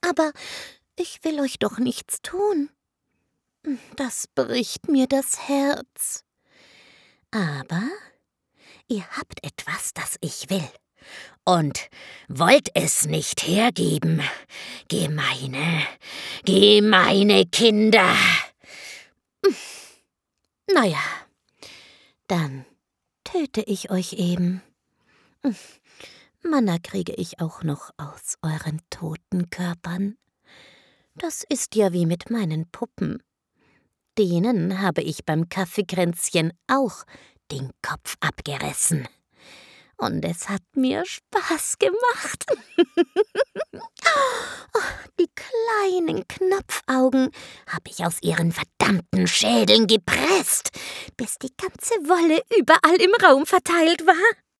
Aber ich will euch doch nichts tun. Das bricht mir das Herz. Aber ihr habt etwas, das ich will. Und wollt es nicht hergeben, gemeine Kinder. Naja, dann töte ich euch eben. Mana kriege ich auch noch aus euren toten Körpern. Das ist ja wie mit meinen Puppen. Denen habe ich beim Kaffeekränzchen auch den Kopf abgerissen. Und es hat mir Spaß gemacht. Die kleinen Knopfaugen habe ich aus ihren verdammten Schädeln gepresst, bis die ganze Wolle überall im Raum verteilt war.